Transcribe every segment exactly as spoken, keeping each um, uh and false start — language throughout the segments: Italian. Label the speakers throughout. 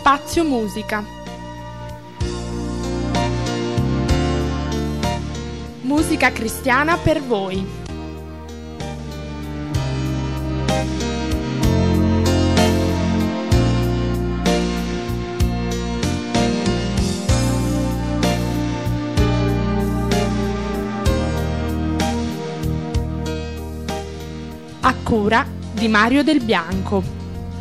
Speaker 1: Spazio Musica. Musica cristiana per voi. A cura di Mario Del Bianco.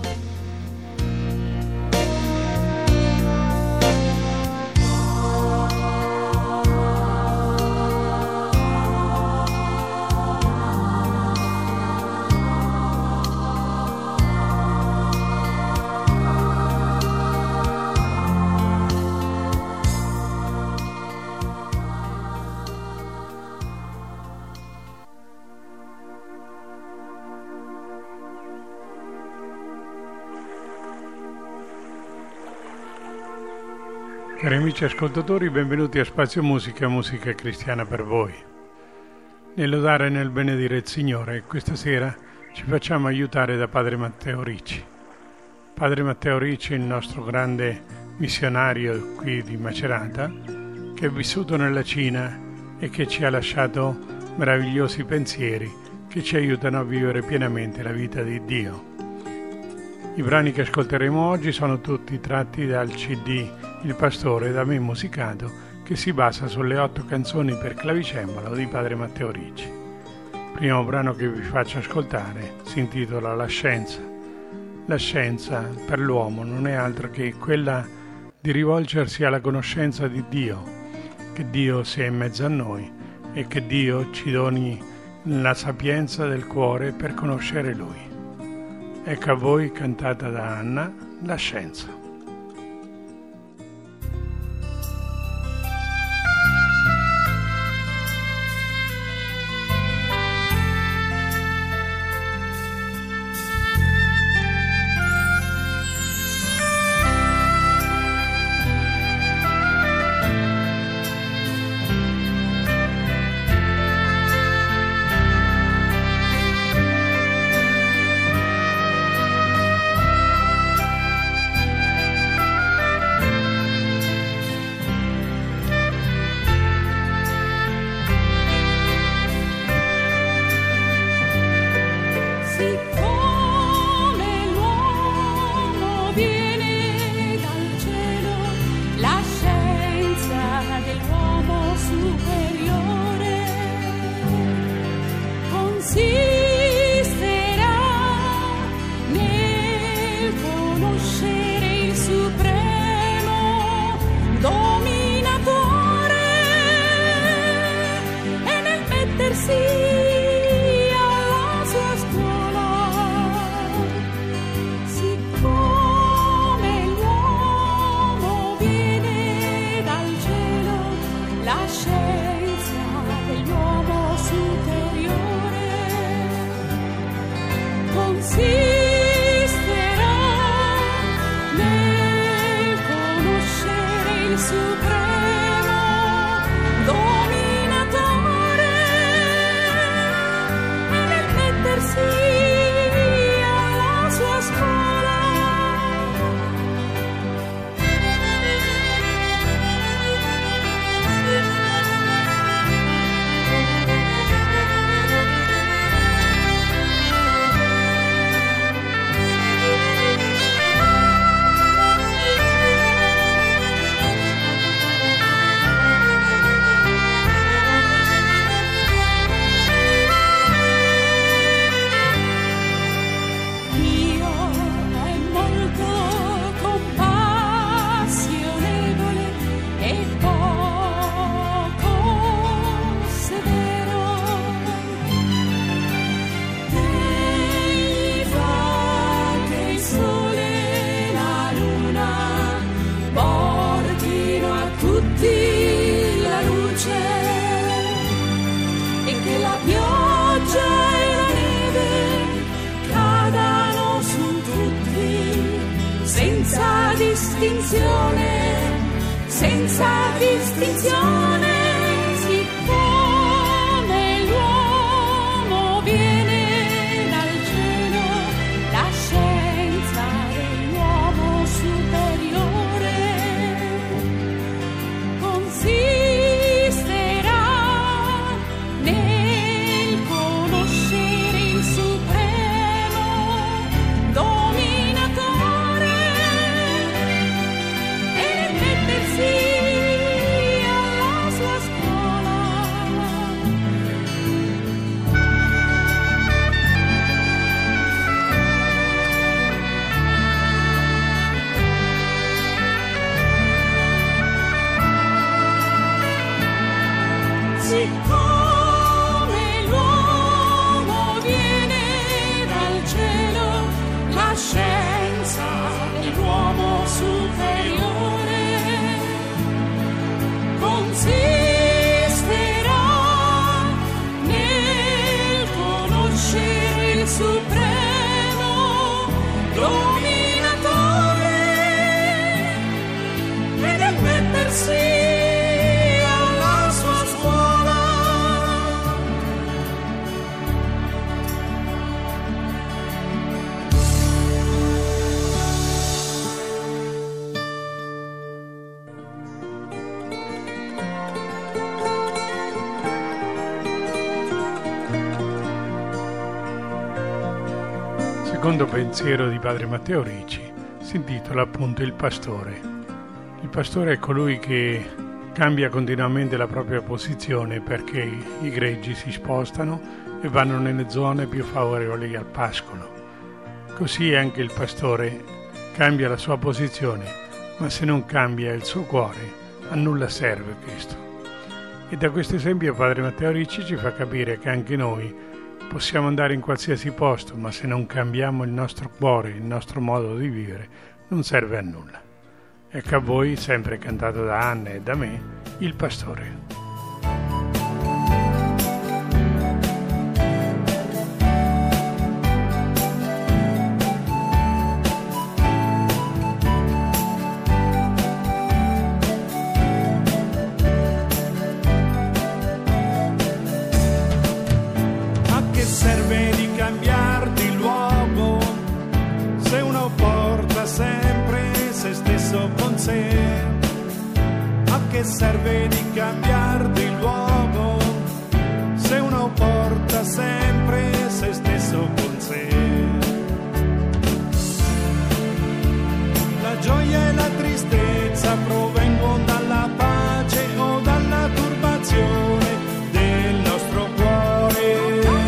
Speaker 2: Cari amici ascoltatori, benvenuti a Spazio Musica, musica cristiana per voi. Nel lodare e nel benedire il Signore, questa sera ci facciamo aiutare da Padre Matteo Ricci. Padre Matteo Ricci, il nostro grande missionario qui di Macerata, che è vissuto nella Cina e che ci ha lasciato meravigliosi pensieri che ci aiutano a vivere pienamente la vita di Dio. I brani che ascolteremo oggi sono tutti tratti dal C D Il Pastore da me musicato, che si basa sulle otto canzoni per clavicembalo di Padre Matteo Ricci. Il primo brano che vi faccio ascoltare si intitola La scienza. La scienza per l'uomo non è altro che quella di rivolgersi alla conoscenza di Dio, che Dio sia in mezzo a noi e che Dio ci doni la sapienza del cuore per conoscere Lui. Ecco a voi, cantata da Anna, La scienza.
Speaker 3: Senza distinzione, siccome l'uomo viene dal cielo, la scienza dell'uomo superiore Siccome l'uomo viene dal cielo, la scienza è l'uomo superiore, consisterà nel conoscere il supremo dominatore e nel mettersi alla sua scuola.
Speaker 2: Il secondo pensiero di Padre Matteo Ricci si intitola appunto Il pastore. Il pastore è colui che cambia continuamente la propria posizione perché i greggi si spostano e vanno nelle zone più favorevoli al pascolo. Così anche il pastore cambia la sua posizione, ma se non cambia il suo cuore, a nulla serve questo. E da questo esempio Padre Matteo Ricci ci fa capire che anche noi possiamo andare in qualsiasi posto, ma se non cambiamo il nostro cuore, il nostro modo di vivere, non serve a nulla. Ecco a voi, sempre cantato da Anna e da me, Il pastore.
Speaker 4: Serve di cambiarti luogo se uno porta sempre se stesso con sé. A che serve di cambiarti luogo se uno porta sempre se stesso con sé? La gioia e la tristezza provengono dalla pace o dalla turbazione del nostro cuore.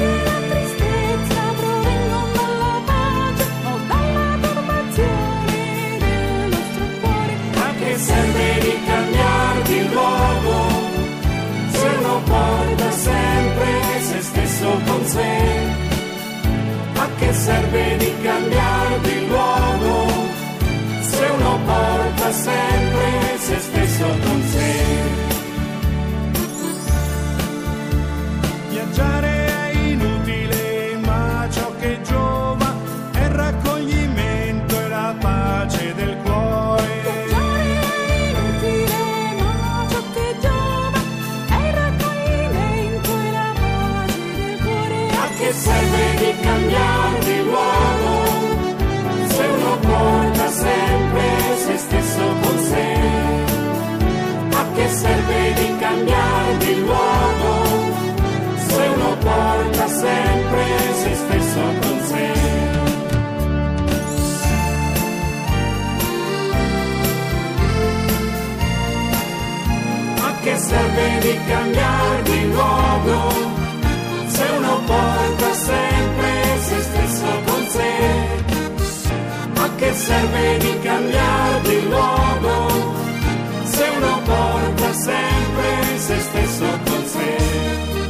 Speaker 3: Serve di cambiarti il luogo se uno porta sempre se stesso con sé. A che serve di cambiarti il luogo se uno porta sempre se stesso con sé?
Speaker 4: Viaggiare è inutile, ma ciò che giova è il raccoglimento e la pace del cuore.
Speaker 3: Che serve di cambiarti il luogo se uno porta sempre se stesso con sé? A che serve di cambiarti il luogo se uno porta sempre se stesso con sé? A che serve di cambiarti il luogo se uno porta sempre se stesso con sé? A che serve di cambiarti il luogo se uno porta sempre se stesso con sé?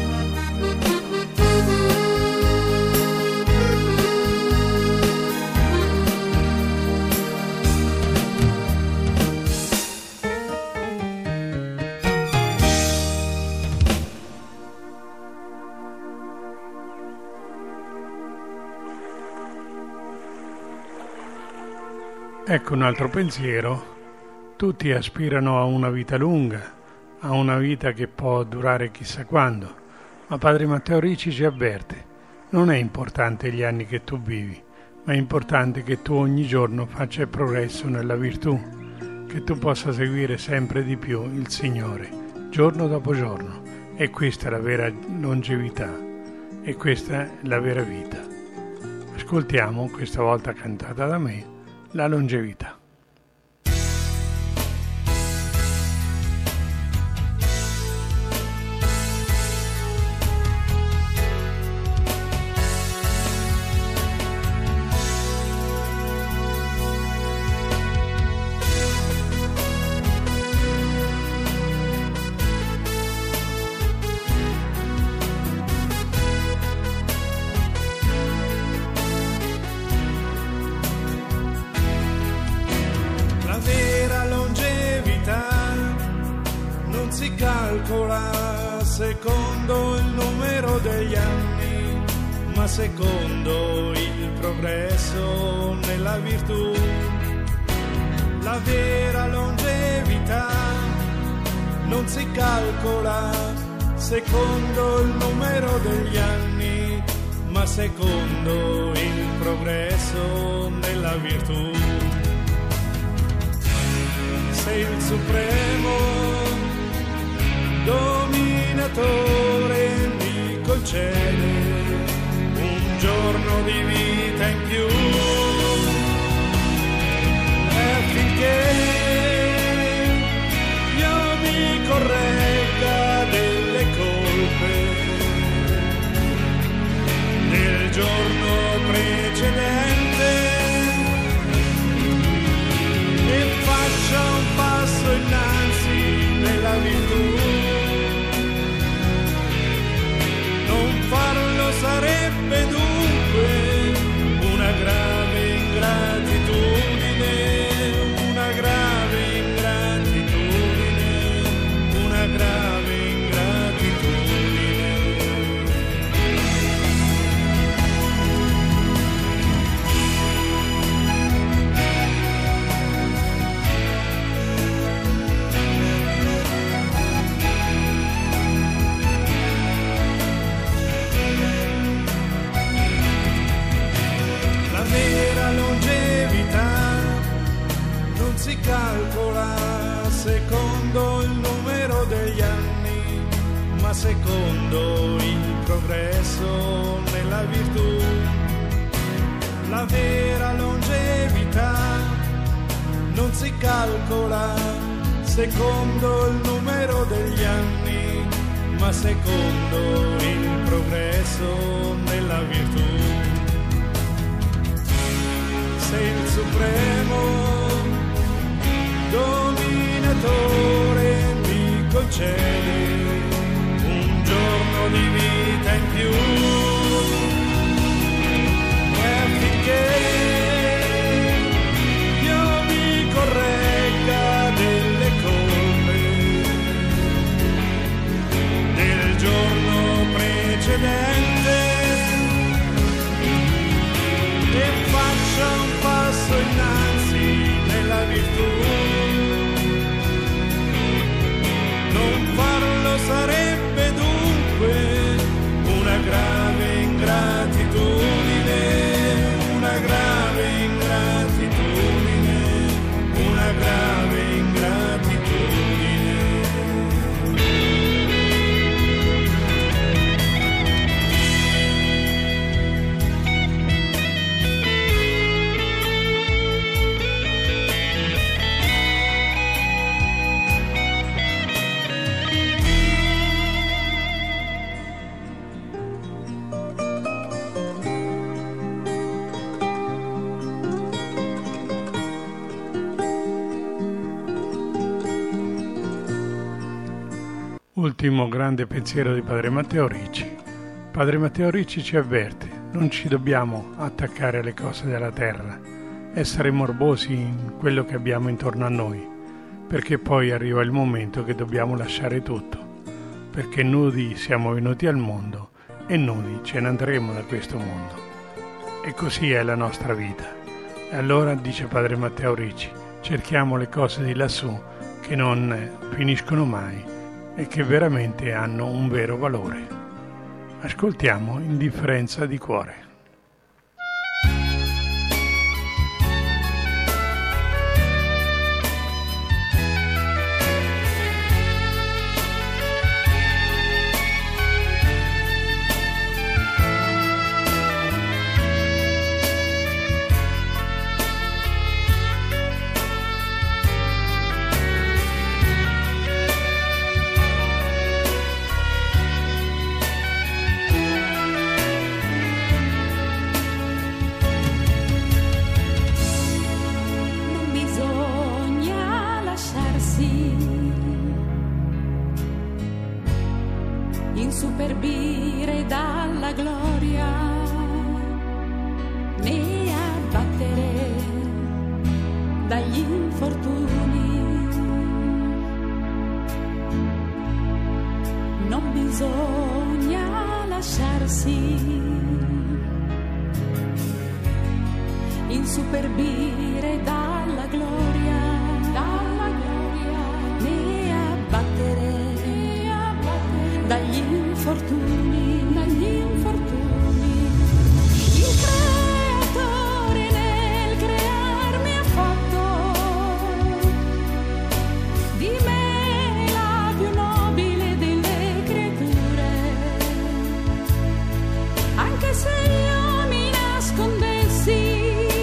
Speaker 2: Ecco un altro pensiero. Tutti aspirano a una vita lunga, a una vita che può durare chissà quando, ma Padre Matteo Ricci ci avverte: non è importante gli anni che tu vivi, ma è importante che tu ogni giorno faccia il progresso nella virtù, che tu possa seguire sempre di più il Signore, giorno dopo giorno. E questa è la vera longevità, e questa è la vera vita. Ascoltiamo, questa volta cantata da me, la longevità.
Speaker 4: si calcola secondo il numero degli anni, ma secondo il progresso nella virtù. La vera longevità non si calcola secondo il numero degli anni, ma secondo il progresso nella virtù. Se il supremo dominatore mi concede un giorno di vita in più, è affinché io mi corregga delle colpe del giorno precedente e faccia un passo innanzi nella virtù. Non farlo sarebbe dunque una grave ingratitudine, una grave ingratitudine, una grave ingratitudine. La vera longevità non si calcola secondo il numero degli anni, ma secondo il progresso nella virtù. La vera longevità non si calcola secondo il numero degli anni, ma secondo il progresso nella virtù. Se il supremo dominatore mi concede un giorno di vita in più, è affinché io mi corregga delle colpe del giorno precedente e faccia un passo innanzi nella virtù. Non farlo sarebbe dunque una grave ingratitudine, una grave ingratitudine, una grave ingratitudine.
Speaker 2: Ultimo grande pensiero di Padre Matteo Ricci. Padre Matteo Ricci ci avverte: non ci dobbiamo attaccare alle cose della terra, essere morbosi in quello che abbiamo intorno a noi, perché poi arriva il momento che dobbiamo lasciare tutto, perché nudi siamo venuti al mondo e nudi ce ne andremo da questo mondo. E così è la nostra vita. E allora, dice Padre Matteo Ricci, cerchiamo le cose di lassù che non finiscono mai e che veramente hanno un vero valore. Ascoltiamo Indifferenza di cuore.
Speaker 5: insuperbire dalla gloria né abbattere dagli infortuni. bisogna lasciarsi insuperbire dalla gloria, dalla gloria, né abbattere, né abbattere dagli infortuni, dagli infortuni. Il creatore nel crearmi ha fatto di me la più nobile delle creature, anche se io mi nascondessi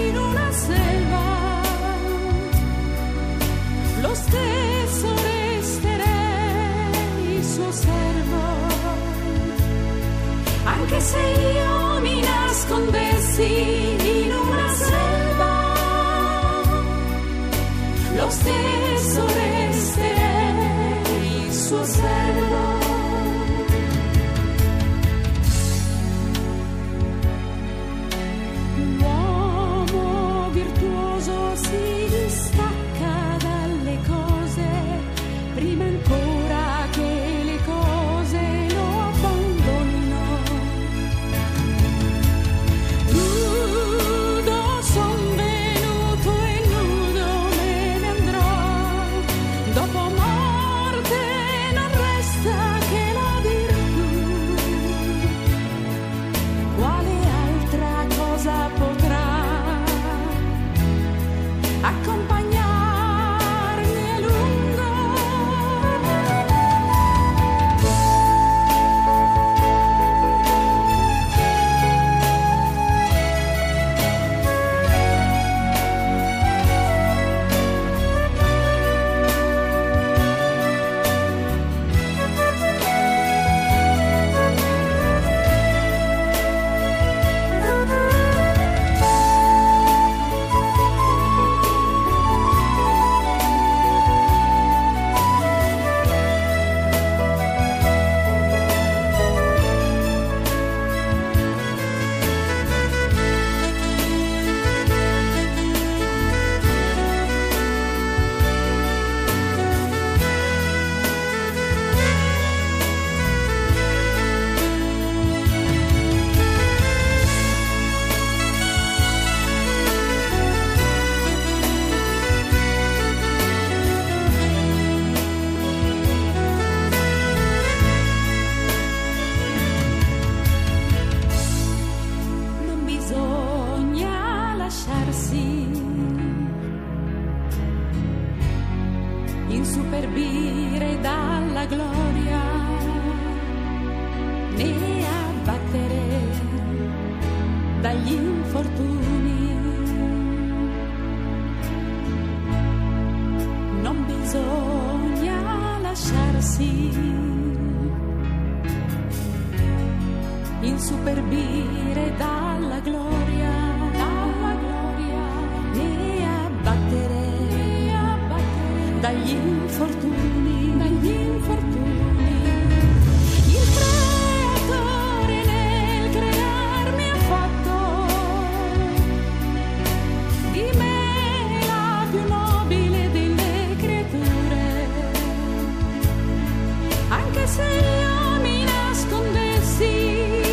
Speaker 5: lo stesso resterei suo servo, anche se io mi nascondessi in una selva, lo stesso resterei suo servo. L'uomo virtuoso si distacca dalle cose prima ancora che le cose lo abbandonino. Nudo son venuto e nudo me ne andrò, dopo morte non resta che la virtù. Quale altra cosa potrà accompagnarmi a lungo? Non bisogna lasciarsi insuperbire dalla gloria, né abbattere dagli infortuni. Non bisogna lasciarsi insuperbire dalla gloria, dalla gloria, né abbattere, né abbattere dagli infortuni, dagli infortuni. Il creatore nel crearmi ha fatto di me la più nobile delle creature, anche se io mi nascondessi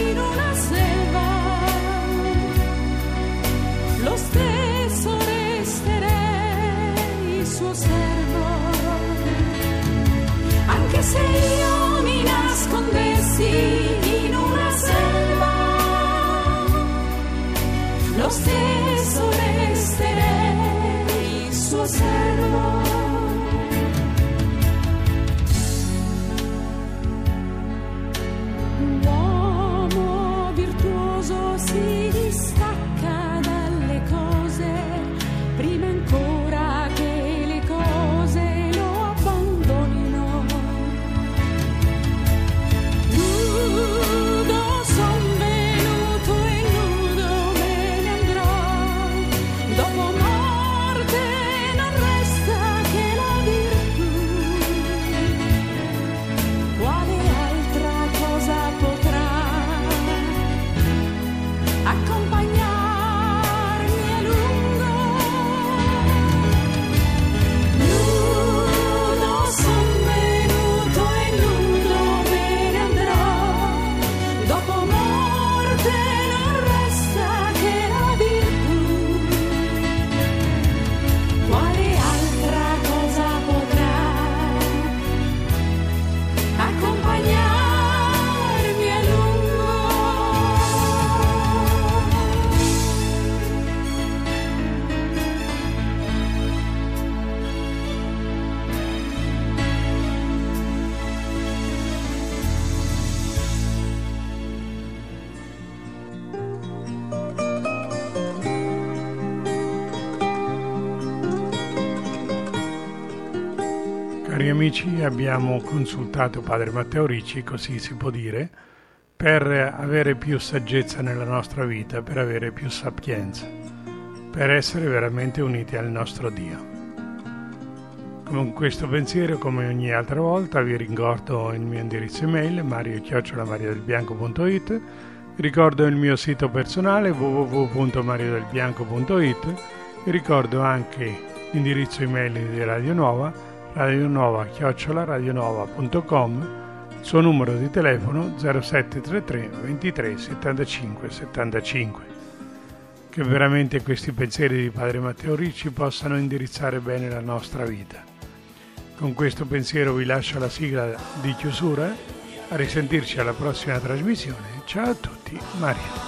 Speaker 5: lo stesso resterei suo servo, anche se io mi nascondessi in una selva, lo stesso resterei suo servo. L'uomo virtuoso si distacca dalle cose prima ancora che le cose lo abbandonino. Nudo son venuto e nudo me ne andrò, dopo morte non resta
Speaker 2: Cari amici, abbiamo consultato Padre Matteo Ricci, così si può dire, per avere più saggezza nella nostra vita, per avere più sapienza, per essere veramente uniti al nostro Dio. Con questo pensiero, come ogni altra volta, vi ricordo il mio indirizzo email mario chiocciola mariadelbianco punto it, vi ricordo il mio sito personale w w w punto mariodelbianco punto it, vi ricordo anche l'indirizzo email di Radio Nuova, radionova chiocciola radionova punto com, il suo numero di telefono zero sette tre tre ventitré settantacinque settantacinque. Che veramente questi pensieri di Padre Matteo Ricci possano indirizzare bene la nostra vita. Con questo pensiero vi lascio la sigla di chiusura, a risentirci alla prossima trasmissione. Ciao a tutti, Mario.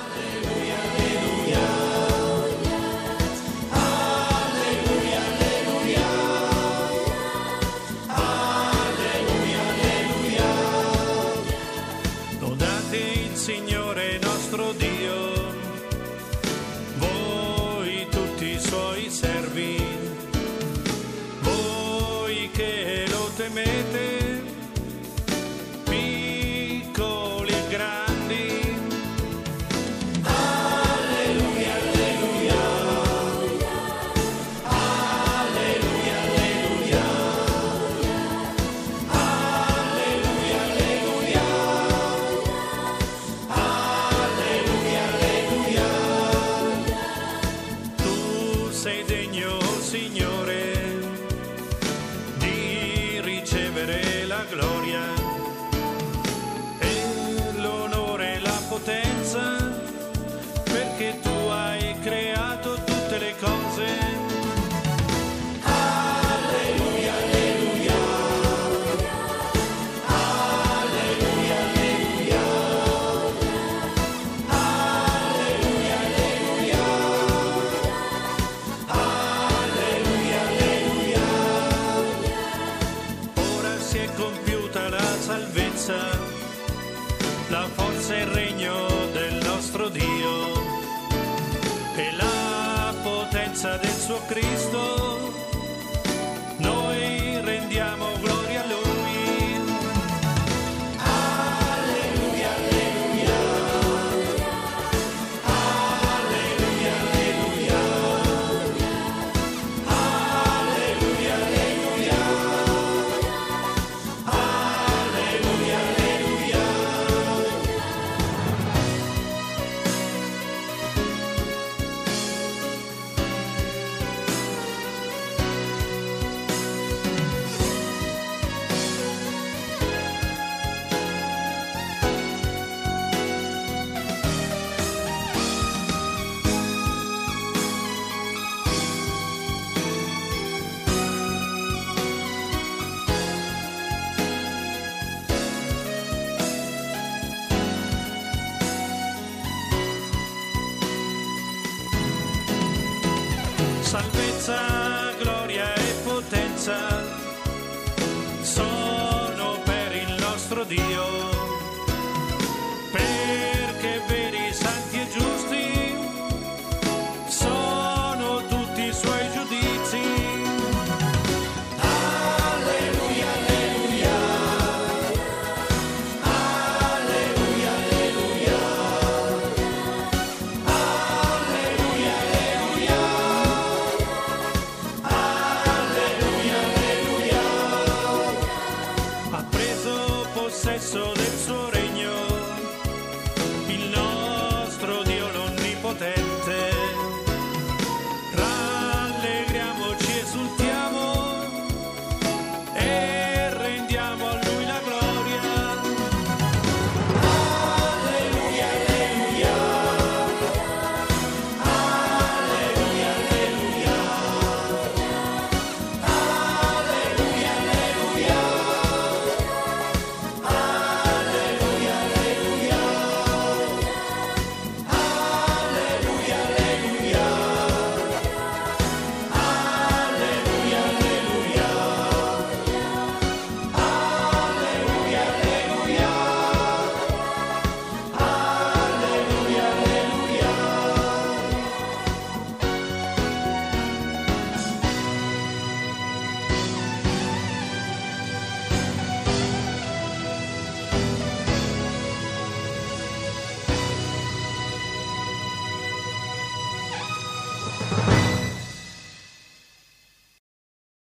Speaker 4: Lodate il Signore nostro Dio, voi tutti i suoi servi, voi che lo temete, piccoli e grandi. Alleluia, alleluia. Alleluia, alleluia. Alleluia, alleluia. Alleluia, alleluia. Tu sei degno, Signore, di ricevere la gloria e l'onore e la potenza, perché tu hai creato tutte le cose. Alleluia, alleluia. Alleluia, alleluia. Alleluia, alleluia. Alleluia, alleluia. Ora si è compiuta la salvezza, la forza e il regno del nostro Dio e la potenza del suo Cristo. Noi rendiamo gloria a Lui. Alleluia, alleluia. Alleluia, alleluia. Alleluia, alleluia. Alleluia, alleluia. Salvezza